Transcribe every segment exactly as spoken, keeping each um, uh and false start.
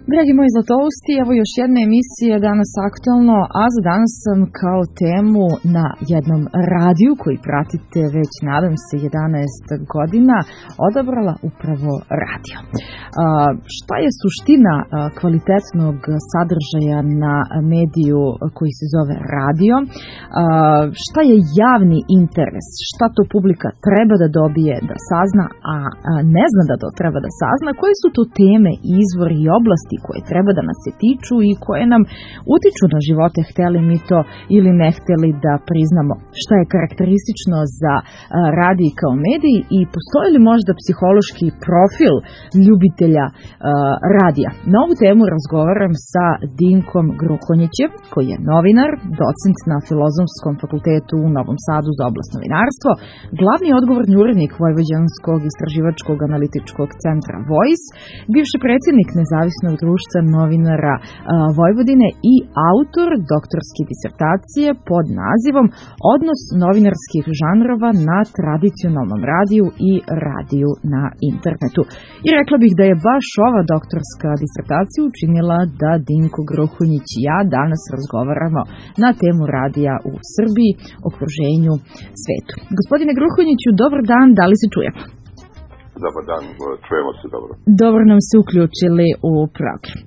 Dragi moji zlatousti, evo još jedna emisija danas aktualno, a za danas sam kao temu na jednom radiju koji pratite već, nadam se, jedanaest godina, odabrala upravo radio. A, šta je suština a, kvalitetnog sadržaja na mediju koji se zove radio? A, šta je javni interes? Šta to publika treba da dobije da sazna, a, a ne zna da to treba da sazna? Koje su to teme, izvori i oblasti koje treba da nas se tiču i koje nam utiču na živote, hteli mi to ili ne hteli da priznamo? Šta je karakteristično za radij kao medij i postoji li možda psihološki profil ljubitelja uh, radija? Na ovu temu razgovaram sa Dinkom Gruhonjićem, koji je novinar, docent na Filozofskom fakultetu u Novom Sadu za oblast novinarstvo, glavni odgovorni urednik Vojvođanskog istraživačkog analitičkog centra Voice, bivši predsjednik Nezavisnog društva novinara uh, Vojvodine i autor doktorske disertacije pod nazivom Odnos novinarskih žanrova na tradicionalnom radiju i radiju na internetu. I rekla bih da je baš ova doktorska disertacija učinila da Dinko Gruhonjić i ja danas razgovaramo na temu radija u Srbiji, okruženju, svetu. Gospodine Gruhonjiću, dobar dan, da li se čujemo? Dobar dan, čujemo se dobro. Dobro nam se uključili u program.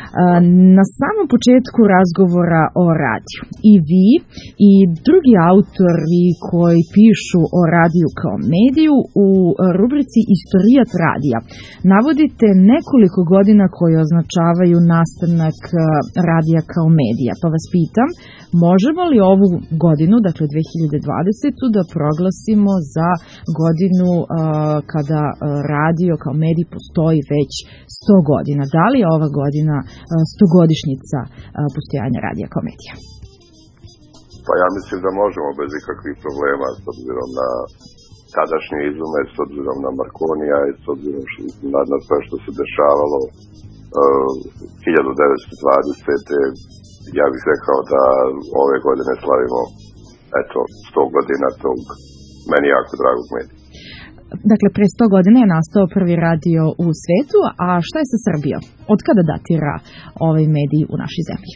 Na samom početku razgovora o radiju i vi i drugi autori koji pišu o radiju kao mediju u rubrici Istorijat radija navodite nekoliko godina koje označavaju nastanak radija kao medija. Pa vas pitam, možemo li ovu godinu, dakle dve hiljade dvadesetu, da proglasimo za godinu uh, kada uh, radio kao medij postoji već sto godina? Da li je ova godina uh, stogodišnjica uh, postojanja radija kao medija? Pa ja mislim da možemo bez ikakvih problema, s obzirom na tadašnje izume, s obzirom na Markonija i s obzirom na, na sve što se dešavalo uh, hiljadu devetsto dvadesete. Ja bih rekao da ove godine slavimo eto sto godina tog meni jako dragog medija. Dakle, pre sto godina je nastao prvi radio u svetu, a šta je sa Srbijom? Od kada datira ovaj medij u našoj zemlji?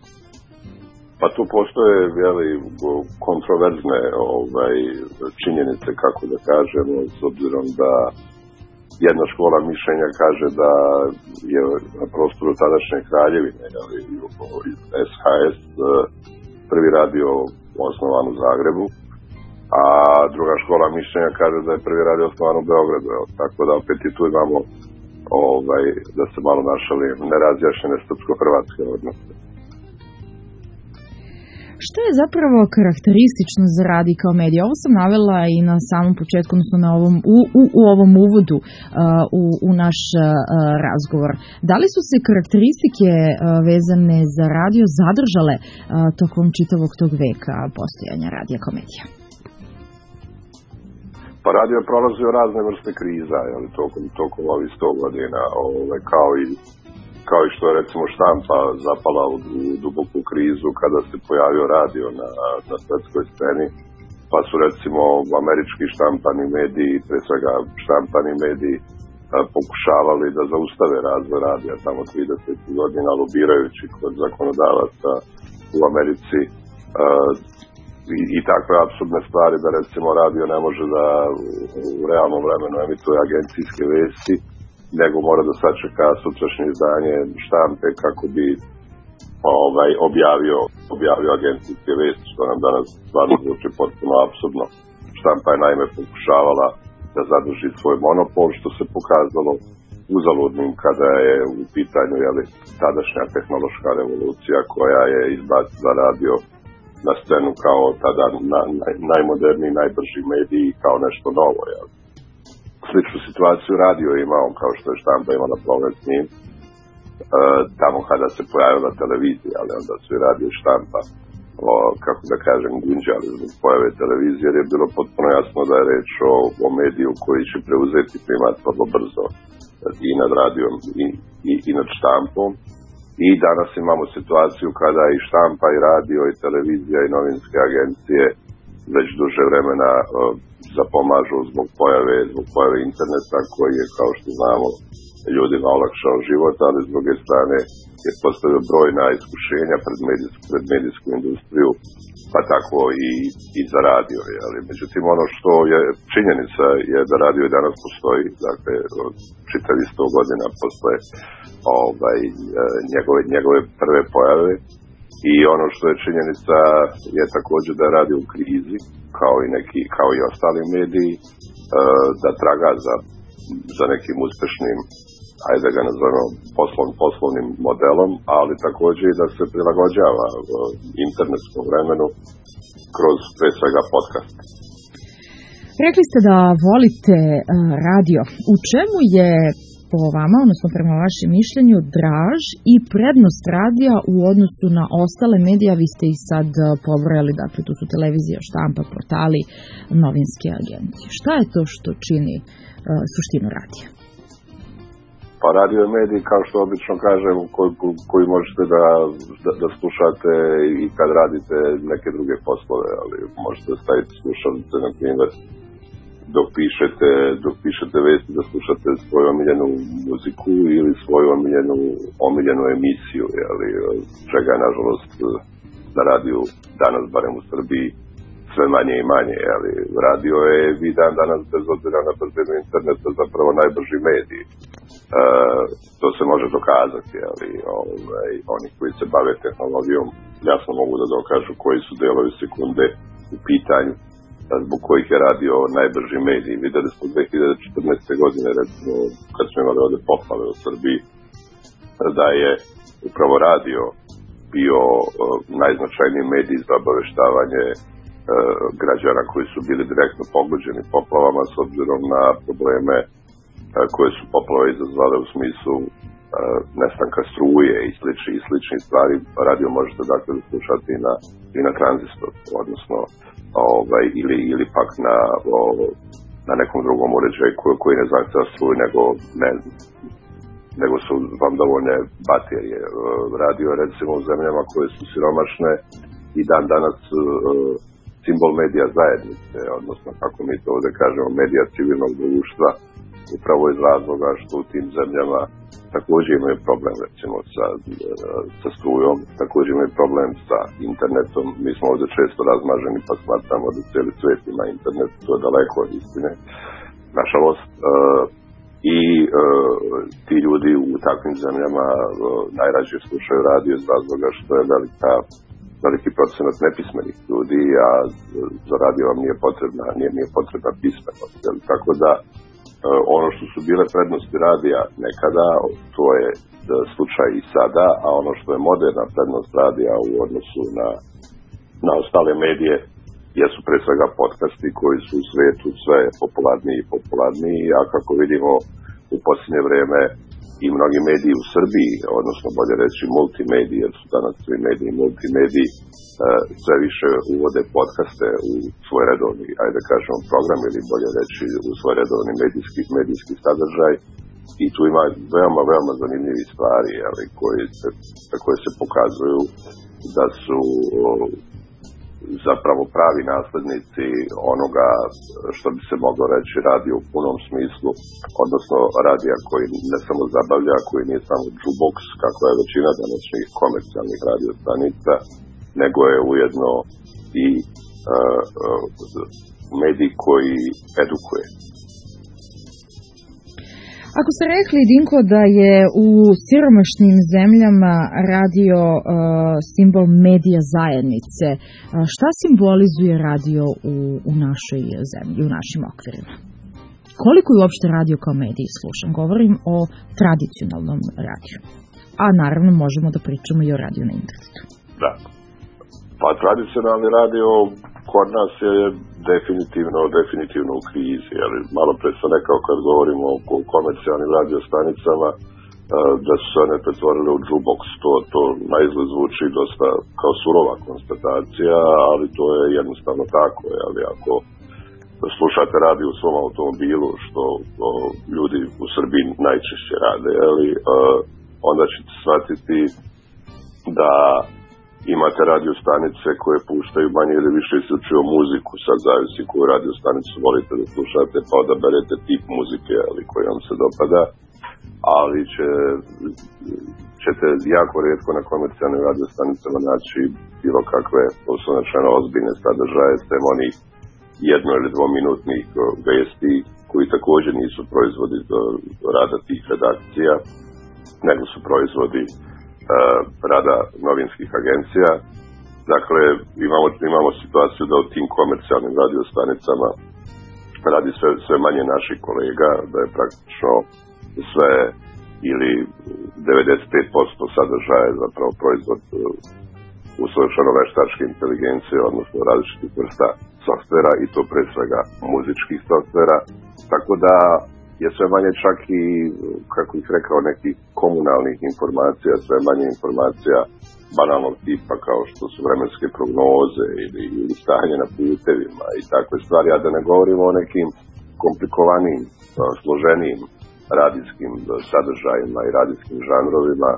Pa tu postoje veli, kontroverzne ovaj, činjenice, kako da kažemo, s obzirom da jedna škola mišljenja kaže da je na prostoru tadašnje Kraljevine, es ha es, prvi radio osnovan u Zagrebu, a druga škola mišljenja kaže da je prvi radio osnovan u Beogradu. Evo, tako da opet i tu imamo, ovaj, da se malo našali, nerazjašnjene srpsko-hrvatske odnose. Što je zapravo karakteristično za radij kao medij? Ovo sam navela i na samom početku, odnosno na ovom, u, u, u ovom uvodu uh, u, u naš uh, razgovor. Da li su se karakteristike uh, vezane za radio zadržale uh, tokom čitavog tog veka postojanja radija kao medija? Pa radio je prolazio razne vrste kriza, jel, tokom, tokom ovih sto godina, ovaj, kao i kao i što je recimo štampa zapala u, u duboku krizu kada se pojavio radio na, na svetskoj sceni, pa su recimo američki štampani mediji, pre svega štampani mediji, a, pokušavali da zaustave razvoj radija tamo trideset godina, lobirajući kod zakonodavaca u Americi a, i, i takve apsurdne stvari da recimo radio ne može da u realnom vremenu emituje agencijske vesti, nego mora da sačeka sutrašnje izdanje štampe kako bi ovaj, objavio, objavio agencijske vesti, što nam danas stvarno zvuči potpuno apsurdno. Štampa je naime pokušavala da zadrži svoj monopol, što se pokazalo uzaludnim kada je u pitanju jeli, tadašnja tehnološka revolucija koja je izbacila radio na scenu kao tada na, na, najmoderniji, najbrži mediji kao nešto novo. Jeli. Sličnu situaciju radio imao, kao što je štampa imala problem s njim, e, tamo kada se pojavila televizija, ali onda su i radio i štampa, o, kako da kažem, gunđali zbog pojave televizije, jer je bilo potpuno jasno da je reč o, o mediju koji će preuzeti primat vrlo brzo i nad radijom i, i, i nad štampom. I danas imamo situaciju kada i štampa, i radio, i televizija, i novinske agencije već duže vremena zapomažu zbog pojave, zbog pojave interneta koji je, kao što znamo, ljudima olakšao život, ali s druge strane je postavio brojna iskušenja pred medijsku, pred medijsku industriju, pa tako i, i za radio. Ali, međutim, ono što je činjenica je da radio i danas postoji, dakle, čitavi sto godina postoje ovaj, njegove, njegove prve pojave. I ono što je činjenica je također da je radio u krizi, kao i neki, kao i ostali mediji, da traga za, za nekim uspešnim, ajde da ga nazovemo, poslov, poslovnim modelom, ali također i da se prilagođava internetskom vremenu kroz pre svega podcast. Rekli ste da volite radio. U čemu je po vama, odnosno prema vašem mišljenju, draž i prednost radija u odnosu na ostale medije? Vi ste ih sad pobrojali, dakle tu su televizija, štampa, portali, novinske agencije. Šta je to što čini uh, suštinu radija? Pa radio je medij, kao što obično kažem, koji, koji možete da, da, da slušate i kad radite neke druge poslove, ali možete staviti slušalice, na primjer, dok pišete, dok pišete vesti, da slušate svoju omiljenu muziku ili svoju omiljenu, omiljenu emisiju, ali čega je nažalost na radiju danas, barem u Srbiji, sve manje i manje, ali radio je vi dan danas bez obzira na brzinu interneta zapravo najbrži medij. E, to se može dokazati, ali ovaj, oni koji se bave tehnologijom jasno mogu da dokažu koji su delovi sekunde u pitanju zbog kojih je radio najbrži medij. Videli smo dve hiljade četrnaeste. godine, recimo, kad smo imali ovde poplave u Srbiji, da je upravo radio bio uh, najznačajniji medij za obaveštavanje uh, građana koji su bili direktno pogođeni poplavama s obzirom na probleme uh, koje su poplave izazvale u smislu uh, nestanka struje i slični i slični stvari. Radio možete dakle da slušati i na, i na tranzistor, odnosno ovaj, ili, ili pak na, o, na nekom drugom uređaju koji, koji ne zahteva struju, nego, ne, nego su vam dovoljne baterije. Radio recimo u zemljama koje su siromašne i dan danas uh, simbol medija zajednice, odnosno kako mi to ovdje kažemo, medija civilnog društva, upravo iz razloga što u tim zemljama također imaju problem recimo sa, sa strujom, također imaju problem sa internetom. Mi smo ovdje često razmaženi pa smatramo da cijeli svijet ima internet, to je daleko od istine, nažalost. Uh, I uh, ti ljudi u takvim zemljama uh, najrađe slušaju radio iz razloga što je velika, veliki procenat nepismenih ljudi, a za radio vam nije potrebna, nije, nije potrebna pismenost. Tako da ono što su bile prednosti radija nekada, to je slučaj i sada, a ono što je moderna prednost radija u odnosu na, na ostale medije jesu pre svega podcasti koji su u svijetu sve popularniji i popularniji, a kako vidimo u posljednje vrijeme i mnogi mediji u Srbiji, odnosno bolje reći multimediji, jer su danas svi mediji multimediji, sve više uvode podcaste u svoj redovni, ajde da kažemo, program ili bolje reći u svoj redovni medijski, medijski sadržaj. I tu ima veoma, veoma zanimljivi stvari, ali koje se, koje se pokazuju da su o, zapravo pravi naslednici onoga što bi se moglo reći radio u punom smislu, odnosno radija koji ne samo zabavlja, koji nije samo jukebox, kako je većina današnjih komercijalnih radio stanica, nego je ujedno i uh, uh, medij koji edukuje. Ako ste rekli, Dinko, da je u siromašnim zemljama radio uh, simbol medija zajednice, uh, šta simbolizuje radio u, u našoj zemlji, u našim okvirima? Koliko je uopšte radio kao medij slušan? Govorim o tradicionalnom radiju. A naravno možemo da pričamo i o radiju na internetu. Da. Pa tradicionalni radio kod nas je definitivno, definitivno u krizi. Jer malo pre sam rekao kad govorimo o komercijalnim radiostanicama da su se one pretvorile u jukebox. To, to naizgled zvuči dosta kao surova konstatacija, ali to je jednostavno tako. Ali ako slušate radio u svom automobilu, što o, ljudi u Srbiji najčešće rade, ali, onda ćete shvatiti da imate radio stanice koje puštaju manje ili više isključivo muziku, sad zavisi koju radio stanicu volite da slušate, pa odaberete tip muzike ali koji vam se dopada, ali će, ćete jako rijetko na komercijalnim radio stanicama naći bilo kakve osnovnačeno ozbiljne sadržaje, sem onih jedno ili dvominutnih vesti koji također nisu proizvodi do rada tih redakcija, nego su proizvodi uh, rada novinskih agencija. Dakle, imamo, imamo situaciju da u tim komercijalnim radiostanicama radi sve, sve manje naših kolega, da je praktično sve ili devedeset pet posto sadržaja zapravo proizvod uh, usavršeno veštačke inteligencije, odnosno različitih vrsta softvera i to pre svega muzičkih softvera, tako da je sve manje čak i, kako ih rekao, nekih komunalnih informacija, sve manje informacija banalnog tipa kao što su vremenske prognoze ili, ili stanje na putevima i takve stvari, a da ne govorimo o nekim komplikovanim, složenijim radijskim sadržajima i radijskim žanrovima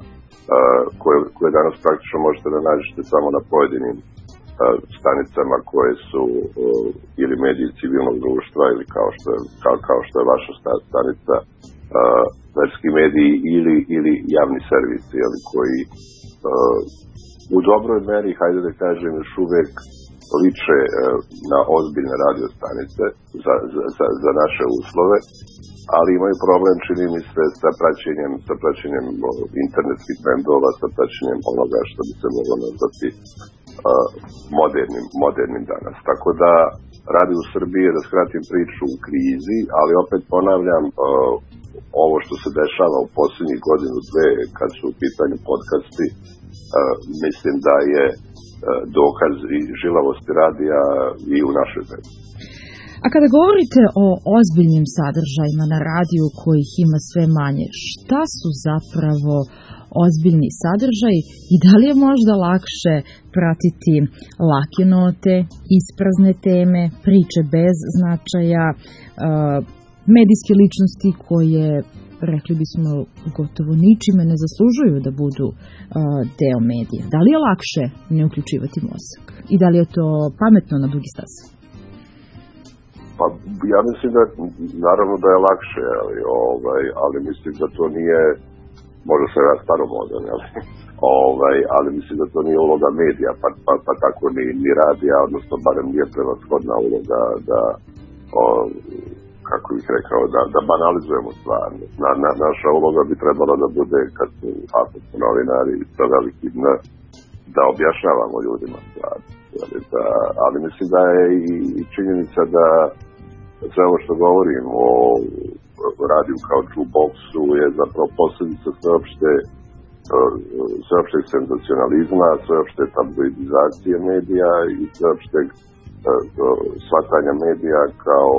koje, koje danas praktično možete da nađete samo na pojedinim stanicama koje su uh, ili mediji civilnog društva ili kao što je, kao, kao što je vaša stanica, uh, verski mediji ili, ili javni servisi, ali koji uh, u dobroj meri, hajde da kažem, još uvek liče uh, na ozbiljne radio stanice za, za, za, za naše uslove, ali imaju problem, čini mi se, sa praćenjem, sa praćenjem internetskih trendova, sa praćenjem onoga što bi se moglo nazvati Uh, modernim, modernim danas. Tako da radi u Srbiji, da skratim priču, u krizi, ali opet ponavljam, uh, ovo što se dešava u posljednjih godinu, dve, kad su u pitanju podcasti, uh, mislim da je uh, dokaz i žilavosti radija i u našoj zemlji. A kada govorite o ozbiljnim sadržajima na radiju kojih ima sve manje, šta su zapravo ozbiljni sadržaj i da li je možda lakše pratiti lake note, isprazne teme, priče bez značaja, medijske ličnosti koje, rekli bismo, gotovo ničime ne zaslužuju da budu deo medija? Da li je lakše ne uključivati mozak? I da li je to pametno na dugi stav? Pa ja mislim da naravno da je lakše, ali, ovaj, ali mislim da to nije, možda se ja staromodan, ali, ovaj, ali mislim da to nije uloga medija, pa, pa, pa tako ni, ni radija, odnosno barem nije prevashodna uloga da, o, kako bih rekao, da, da banalizujemo stvarno. Na, na, naša uloga bi trebala da bude, kad su, ako su novinari sa velikim N, da objašnjavamo ljudima stvari. Da, ali mislim da je i, i činjenica da sve ovo što govorim o radiju kao jukeboxu je zapravo posljedica sveopšte sveopšteg senzacionalizma, sveopšte tabloidizacije medija i sveopšteg shvatanja medija kao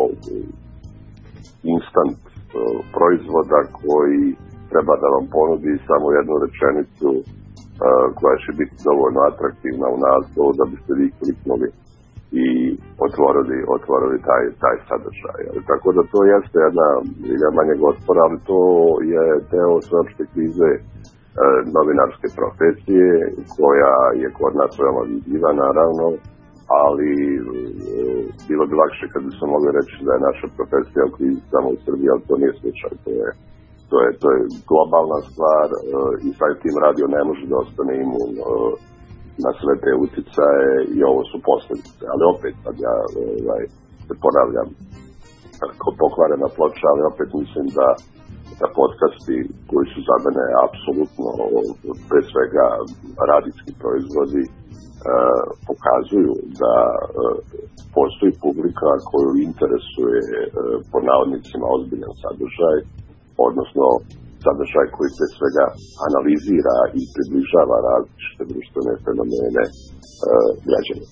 instant proizvoda koji treba da vam ponudi samo jednu rečenicu koja će biti dovoljno atraktivna u naslovu da biste vi kliknuli i otvorili, otvorili taj, taj sadržaj. Tako da to jeste jedna ilja manjeg otpora, ali to je deo sveopšte krize e, novinarske profesije, koja je kod nas veoma vidljiva, naravno, ali e, bilo bi lakše kad bismo mogli reći da je naša profesija u krizi samo u Srbiji, ali to nije slučaj. To je, to je, to je globalna stvar e, i sad tim radio ne može da ostane imun e, na sve te uticaje i ovo su posljedice. Ali opet, sad ja ovaj, se ponavljam kao pokvarena ploča, ali opet mislim da, da podcasti koji su za mene apsolutno pre svega radijski proizvodi eh, pokazuju da eh, postoji publika koju interesuje eh, po navodnicima ozbiljan sadržaj, odnosno sadržaj koji pre svega analizira i približava različite društvene fenomene e, građana.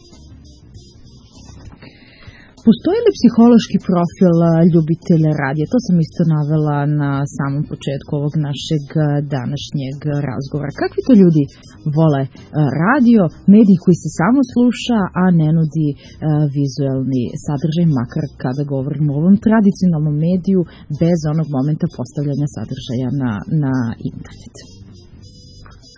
Postoji li psihološki profil ljubitelja radija? To sam isto navela na samom početku ovog našeg današnjeg razgovora. Kakvi to ljudi vole radio, medij koji se samo sluša, a ne nudi vizuelni sadržaj, makar kada govorimo o ovom tradicionalnom mediju, bez onog momenta postavljanja sadržaja na, na internet?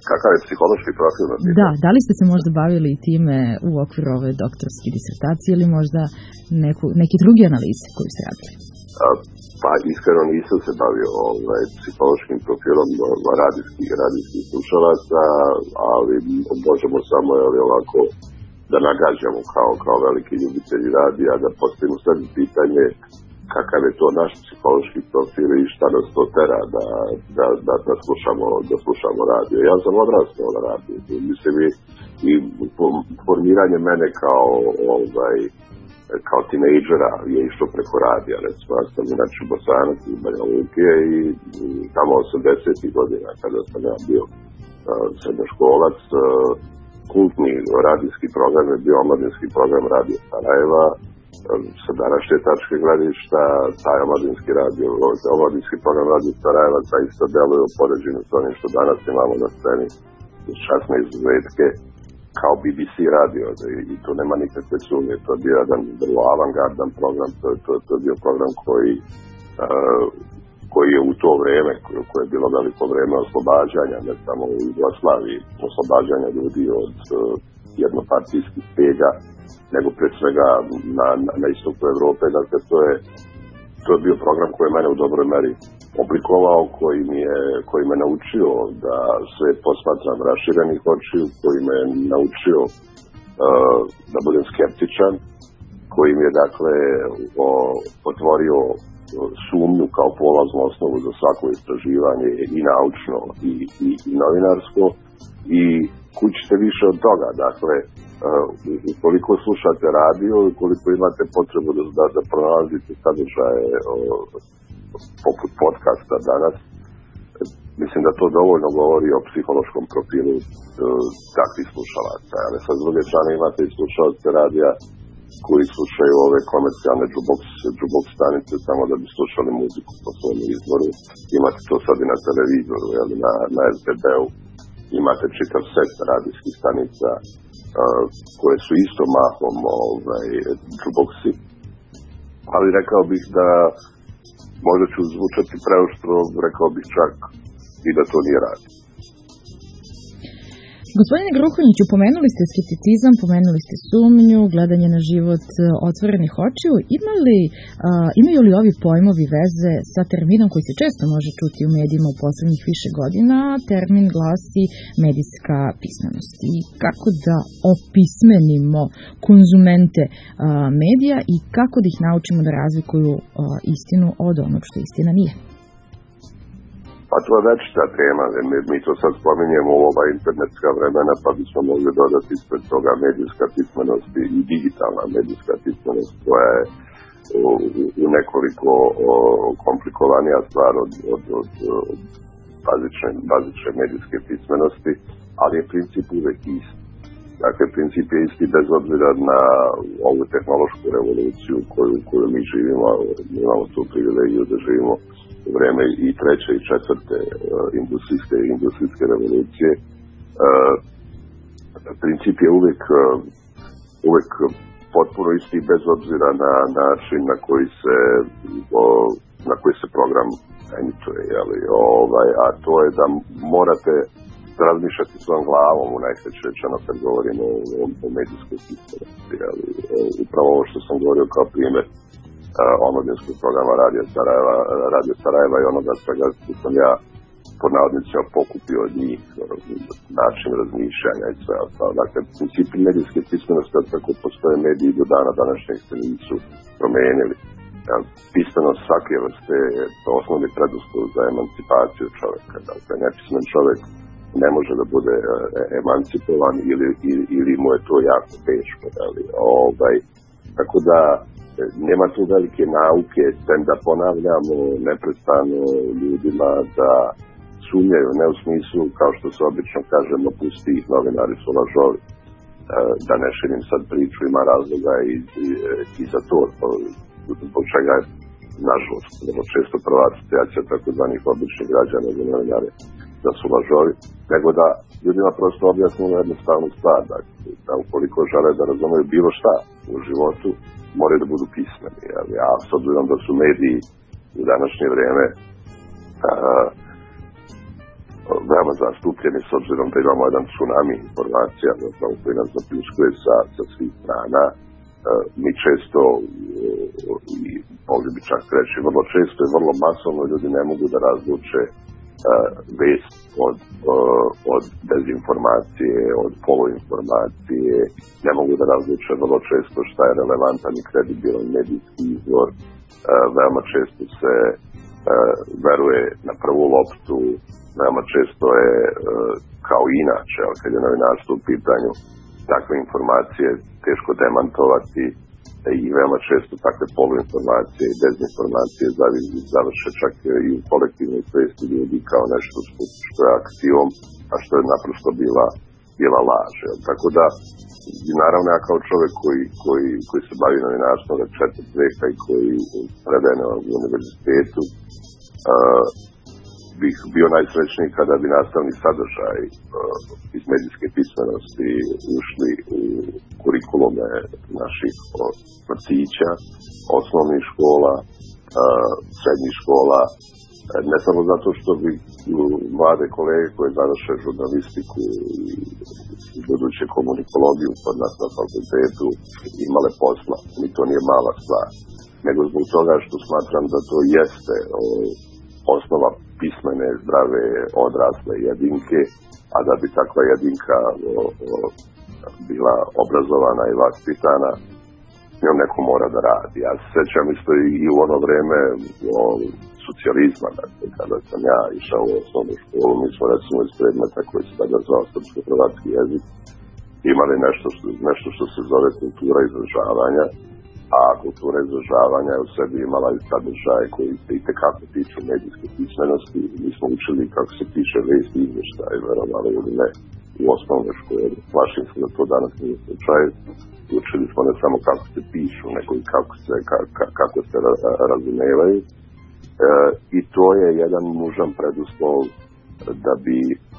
Kakav je psihološki profil? Da, da li ste se možda bavili time u okviru ove doktorske disertacije ili možda neku, neke druge analize koju ste radili? A, pa iskreno nisam se bavio ovaj, psihološkim profilom radijskih, radijskih slušalaca, ali možemo samo ali, ovako da nagađamo kao, kao veliki ljubitelji radija, da postavimo sad pitanje kakav je to naš psihološki profil i šta nas to tera da, da, da, da, slušamo, da slušamo radio. Ja sam odrastao na radiju. Mislim i, i formiranje mene kao, ovaj, kao tinejdžera je išlo preko radija. Recimo, ja sam inače Bosanac iz Banja Luke i tamo osamdesetih godina kada sam ja bio uh, srednjoškolac, uh, kultni radijski program je bio omladinski program Radio Sarajeva. Sa današnje tačke gledišta, taj omladinski radio, omladinski program Radio Sarajeva zaista deluje u poređenju s onim što danas imamo na sceni uz časne izuzetke kao B B C radio i tu nema nikakve sumnje. To je bio jedan vrlo avangardan program, to, to, to je bio program koji uh, koji je u to vreme, koje je bilo veliko vreme oslobađanja, ne samo u Jugoslaviji, oslobađanja ljudi od uh, jednopartijskih pega, nego pre svega na, na, na istoku Evrope. Dakle, to je, to je bio program koji je mene u dobroj meri oblikovao, koji, mi je, koji me naučio da sve posmatram raširenih očiju, koji me naučio uh, da budem skeptičan, koji mi je, dakle, o, otvorio sumnju kao polaznu osnovu za svako istraživanje i naučno i, i, i novinarsko. I kućite više od toga. Dakle, ukoliko slušate radio, ukoliko imate potrebu da, da, da pronalazite sadržaje o, poput podcasta danas, mislim da to dovoljno govori o psihološkom profilu o, takvih slušalaca. Ali sa druge strane imate i slušalce radija koji slušaju ove komercijalne jukebox, jukebox stanice samo da bi slušali muziku po svom izboru. Imate to sad i na televizoru, ali na, na S B B-u. Imate čitav set radijskih stanica uh, koje su isto mahom ovaj, jukeboxi. Ali rekao bih da, možda ću zvučati preoštro, rekao bih čak i da to nije radio. Gospodine Gruhonjiću, pomenuli ste skepticizam, pomenuli ste sumnju, gledanje na život otvorenih očiju. Ima li, uh, imaju li ovi pojmovi veze sa terminom koji se često može čuti u medijima u poslednjih više godina? Termin glasi medijska pismenost. I kako da opismenimo konzumente uh, medija i kako da ih naučimo da razlikuju uh, istinu od onog što istina nije? Pa to je večita tema, mi, mi to sad spominjemo u ova internetska vremena, pa bismo mogli dodati ispred toga medijska pismenost i digitalna medijska pismenost, koja je u, u nekoliko o, komplikovanija stvar od, od, od, od bazične, bazične medijske pismenosti, ali je princip uvek isti. Dakle, princip je isti bez obzira na ovu tehnološku revoluciju koju, koju mi živimo, imamo tu privilegiju da živimo u vreme i treće i četvrte uh, industrijske, industrijske revolucije. Uh, princip je uvek, uh, uvek potpuno isti bez obzira na način na koji se, uh, na koji se program emituje. Jeli? Ovaj, a to je da morate razmišljati svojom glavom u najkraće rečeno kad govorimo o, o, o medijskoj pismenosti. Upravo ovo što sam govorio kao primjer omladinskog programa Radio Sarajeva, Radio Sarajeva i onoga svega što sam ja pod navodnicima pokupio od njih, način razmišljanja i sve ostalo. Dakle, principi medijske pismenosti od kako postoje mediji do dana današnjeg se nisu promenili. Pismenost svake vrste je osnovni preduslov za emancipaciju čoveka. Dakle, nepismen čovek ne može da bude emancipovan ili, ili, ili mu je to jako teško. Ali, ovaj, tako da nema tu velike nauke, sem da ponavljamo neprestano ljudima da sumnjaju, ne u smislu, kao što se obično kažemo, pusti ih, novinari su lažovi. Da ne širim sad priču, ima razloga i, i, i za to, zbog čega je, nažalost, vrlo često prva asocijacija takozvanih običnih građana za novinare da su lažovi, nego da ljudima prosto objasnimo jednostavnu stvar, da ukoliko žele da razumeju bilo šta u životu, moraju da budu pismeni. A s obzirom da su mediji u današnje vreme a, veoma zastupljeni s obzirom da imamo jedan tsunami informacija zapravo koji nas zapljuskuje sa, sa svih strana. Mi često, i ovdje bi čak reći, vrlo često i vrlo masovno ljudi ne mogu da razluče vest od, od dezinformacije, od poluinformacije, ne mogu da razluče vrlo često šta je relevantan i kredibilan medijski izvor. Veoma često se veruje na prvu loptu, veoma često je kao inače, ali kad je novinarstvo u pitanju, takve informacije teško demantovati i veoma često takve poluinformacije i dezinformacije završe čak i u kolektivnoj svesti ljudi kao nešto što je akcijom, a što je naprosto bila, bila laž. Tako da, naravno ja kao čovjek koji, koji, koji se bavi novinarstvom od četvrt veka i koji predaje na univerzitetu, uh, bih bio najsrećniji kada bi nastavni sadržaj uh, iz medijske pismenosti ušli u kurikulume naših uh, vrtića, osnovnih škola, uh, srednjih škola, ne samo zato što bi mlade kolege koje završe žurnalistiku i buduće komunikologiju kod nas na fakultetu imale posla. I to nije mala stvar. Nego zbog toga što smatram da to jeste o, osnova pismene, zdrave, odrasle jedinke, a da bi takva jedinka o, o, bila obrazovana i vaspitana, njom neko mora da radi. Ja se sjećam isto i u ono vreme o, socijalizma, dakle, kada sam ja išao u osnovnu školu, mi smo recimo iz predmeta koji se tada zvao srpsko-hrvatski jezik, imali nešto što, nešto što se zove kultura izražavanja, a kultura izražavanja je u sebi imala i sadržaje koji se itekako tiču medijske pismenosti. Mi smo učili kako se piše vest i izvještaj, verovali ili ne, u osnovnoj školi. Plašim se da to danas nije slučaj. Učili smo ne samo kako se pišu, nego i kako se, ka, ka, kako se razumevaju. E, I to je jedan nužan preduslov da bi,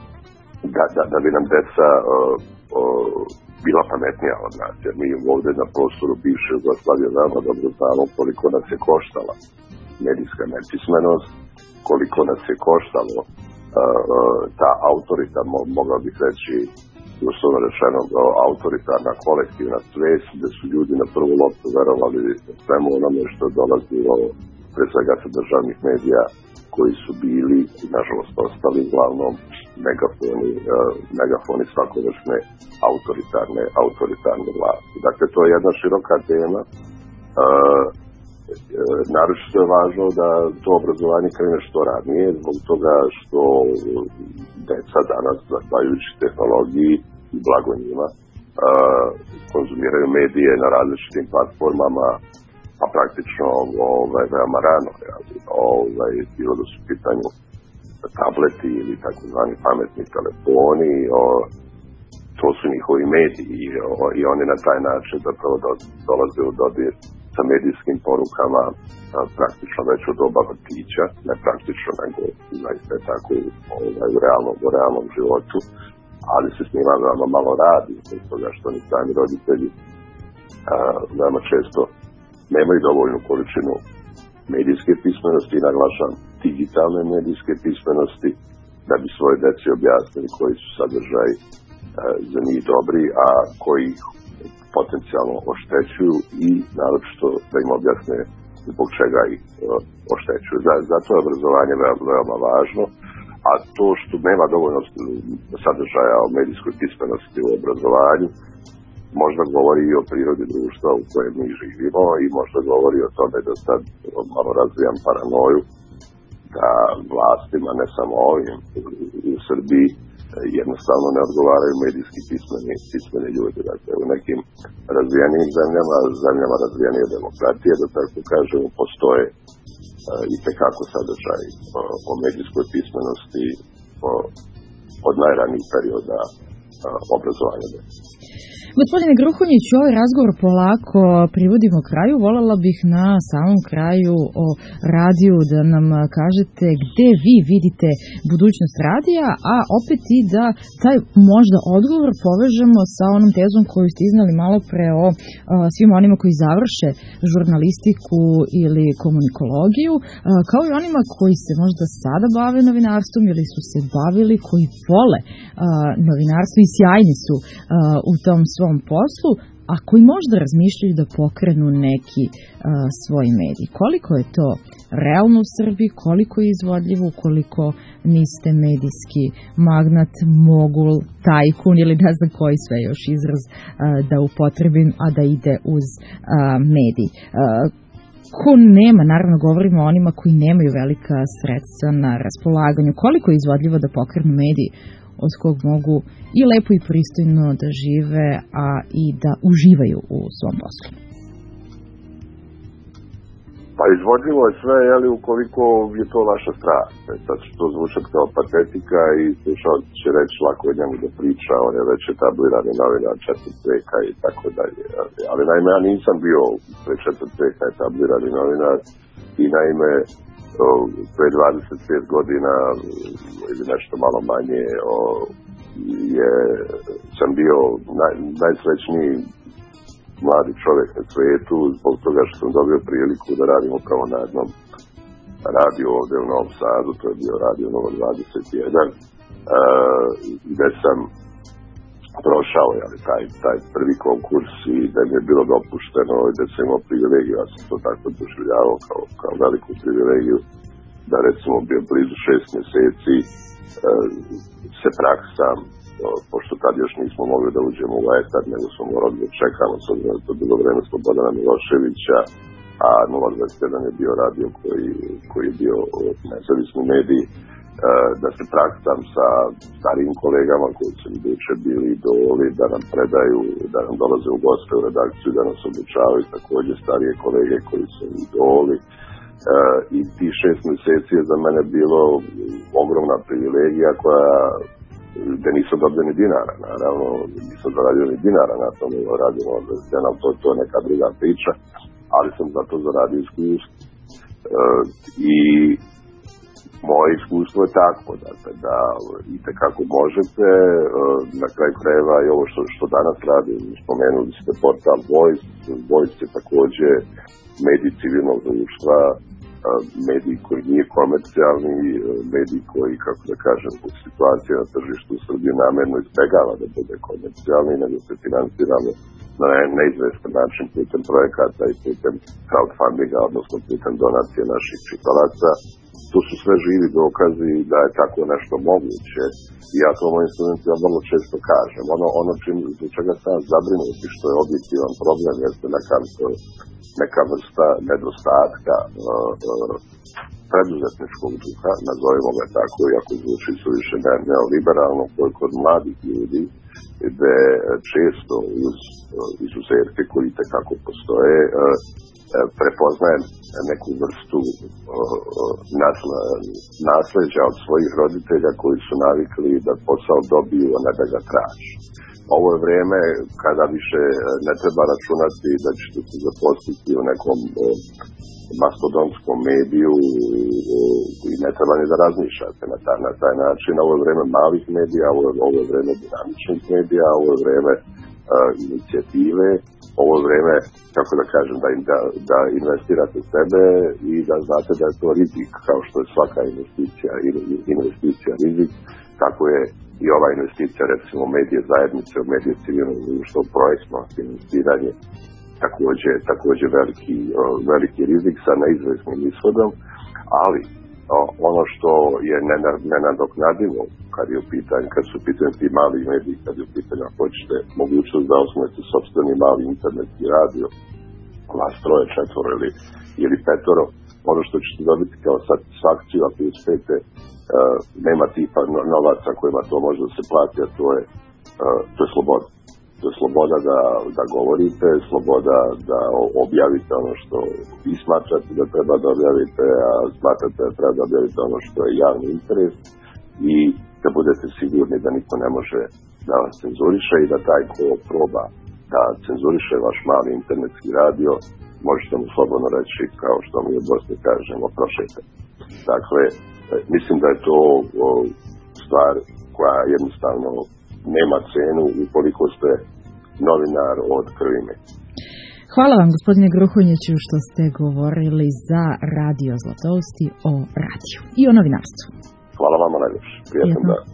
da, da, da bi nam deca o, o, bila pametnija od nas. Jer mi ovdje na prostoru bivše Jugoslavije veoma dobro znamo koliko nas je koštala medijska nepismenost, koliko nas je koštalo o, o, ta autorita, mo, mogao bih reći, uslovno rečeno, autoritarna kolektivna svest, gdje su ljudi na prvu loptu verovali svemu onome što je dolazilo pre svega sa državnih medija koji su bili i nažalost ostali uglavnom megafoni, uh, megafoni svakovršne autoritarne, autoritarne vlasti. Dakle, to je jedna široka tema. Uh, naročito je važno da to obrazovanje krene što ranije, zbog toga što deca danas, zahvaljujući tehnologiji i blago njima, uh, konzumiraju medije na različitim platformama, a praktično ovaj, veoma rano, ovaj, bilo da su u pitanju tableti ili takozvani pametni telefoni, o, to su njihovi mediji o, i oni na taj način zapravo do, dolaze u dodir sa medijskim porukama a, praktično već od doba vrtića, ne praktično, nego zaista tako ovaj, u, realnom, u realnom životu, ali se s njima veoma malo radi, zbog toga što oni sami roditelji a, veoma često nemaju dovoljnu količinu medijske pismenosti i naglašam digitalne medijske pismenosti da bi svoje deci objasnili koji su sadržaj e, za njih dobri, a koji potencijalno oštećuju i naročito da im objasne zbog čega ih e, oštećuju. Zato je obrazovanje veoma, veoma važno, a to što nema dovoljno sadržaja o medijskoj pismenosti u obrazovanju možda govori i o prirodi društva u kojem mi živimo i možda govori o tome da sad malo razvijam paranoju da vlastima, ne samo ovim u Srbiji, jednostavno ne odgovaraju medijski pismeni, pismeni ljudi. Dakle, u nekim razvijenim zemljama, zemljama razvijenije demokratije, da tako kažemo, postoje uh, i tekako sadržaj uh, o medijskoj pismenosti uh, od najranijih perioda uh, obrazovanja. Gospodine Gruhonjić, ovaj razgovor polako privodimo kraju. Voljela bih na samom kraju o radiju da nam kažete gde vi vidite budućnost radija, a opet i da taj možda odgovor povežemo sa onom tezom koju ste iznali malo pre o a, svim onima koji završe žurnalistiku ili komunikologiju, a, kao i onima koji se možda sada bave novinarstvom ili su se bavili, koji vole a, novinarstvo i sjajni su a, u tom svom poslu, a koji možda razmišljaju da pokrenu neki uh, svoj medij. Koliko je to realno u Srbiji, koliko je izvodljivo, koliko niste medijski magnat, mogul, tajkun ili ne znam koji sve još izraz uh, da upotrebim, a da ide uz uh, medij. Uh, ko nema, naravno govorimo o onima koji nemaju velika sredstva na raspolaganju, koliko je izvodljivo da pokrenu medij od kog mogu i lepo i pristojno da žive, a i da uživaju u svom poslu. Pa izvodljivo je sve, jeli, ukoliko je to vaša strast. Sad će to zvučati kao patetika i slušalci će reći lako je njemu da priča, on je već etablirani novinar četvrt veka i tako dalje. Ali naime, ja nisam bio pre četvrt veka etablirani novinar i naime pre dvadeset pet godina ili nešto malo manje o, je, sam bio naj, najsrećniji mladi čovjek na svijetu zbog toga što sam dobio priliku da radim upravo na jednom radiju ovdje u Novom Sadu, to je bio radio Nova dvadeset jedan, uh, gdje sam prošao jeli, taj, taj prvi konkurs i da mi je bilo dopušteno i da sam imao privilegiju, ja sam to tako doživljavao kao, kao veliku privilegiju, da recimo bio blizu šest mjeseci e, se praksam, pošto tad još nismo mogli da uđemo u etar, nego smo morali da čekamo, s obzirom da to bilo vreme Slobodana Miloševića, a nula dvadeset jedan je bio radio koji, koji je bio nezavisni medij, da se praksam sa starijim kolegama koji su iduće bili idoli, da nam predaju, da nam dolaze u goste u redakciju, da nas obučavaju također starije kolege koji su idoli. E, I ti šest mjeseci je za mene bilo ogromna privilegija koja, gdje nisam dobio ni dinara, naravno nisam zaradio ni dinara na tom radimo, to, to je neka druga priča, ali sam zato zaradio iskustvo. E, I moje iskustvo je tako, dakle, da itekako možete, na kraju krajeva i ovo što, što danas radim, spomenuli ste portal Voice, Voice je također medij civilnog društva, medij koji nije komercijalni, medij koji, kako da kažem, u situaciji na tržištu u Srbiji namjerno izbjegava da bude komercijalni, nego se financiramo na neizvestan način putem projekata i putem crowdfundinga, odnosno putem donacije naših čitalaca. To su sve živi dokazi da je tako nešto moguće i ja to u mojim studentima vrlo često kažem. Ono, ono čim, zbog čega sam zabrinuti što je objektivan problem jeste neka, neka vrsta nedostatka uh, uh, preduzetničkog duha, nazovimo ga tako, iako zvuči su više ne, neoliberalno, koji kod mladih ljudi, gde često uz uh, izuzetke koji itekako postoje, uh, prepoznajem neku vrstu nasleđa od svojih roditelja koji su navikli da posao dobiju, a ne da ga traži. Ovo je vrijeme kada više ne treba računati da ćete se zaposliti u nekom mastodonskom mediju i ne treba ni da razmišljate na taj, na taj način. Ovo je vrijeme malih medija, ovo je, ovo je vrijeme dinamičnih medija, ovo je vrijeme uh, inicijative, ovo je vrijeme, kako da kažem, da, da, da investirate sebe i da znate da je to rizik, kao što je svaka investicija, investicija rizik, tako je i ova investicija, recimo medije zajednice, medije civilnog društva, projektno financiranje, također, također veliki, veliki rizik sa neizvesnim ishodom, ali ono što je nenadoknadivo kad je u pitanju, kad su u pitanju ti mali mediji, kad je u pitanju, ako hoćete, mogućnost da osnovite sopstveni mali internetski radio, vas troje, četvoro ili, ili petoro, ono što ćete dobiti kao satisfakciju, ako uspijete, uh, nema tipa novaca kojima to može da se plati, a to je, uh, to je sloboda. To je sloboda da, da govorite, sloboda da objavite ono što vi smatrate da treba da objavite, a smatrate da treba da objavite ono što je javni interes i da budete sigurni da niko ne može da vas cenzuriše i da taj ko proba da cenzuriše vaš mali internetski radio, možete mu slobodno reći, kao što mi u Bosni kažemo, prošete. Dakle, mislim da je to o, stvar koja jednostavno nema cenu ukoliko ste novinar od krvine. Hvala vam, gospodine Gruhonjiću, što ste govorili za Radio Zlatousti o radiju i o novinarstvu. Hvala vama najljepše. Prijatno dan.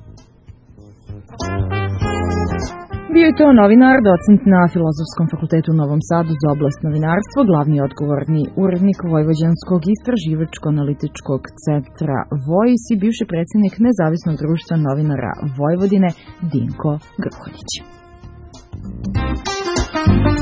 Bio je to novinar, docent na Filozofskom fakultetu u Novom Sadu za oblast novinarstvo, glavni odgovorni urednik Vojvođanskog istraživačko-analitičkog centra Voice i bivši predsjednik Nezavisnog društva novinara Vojvodine Dinko Gruhonjić.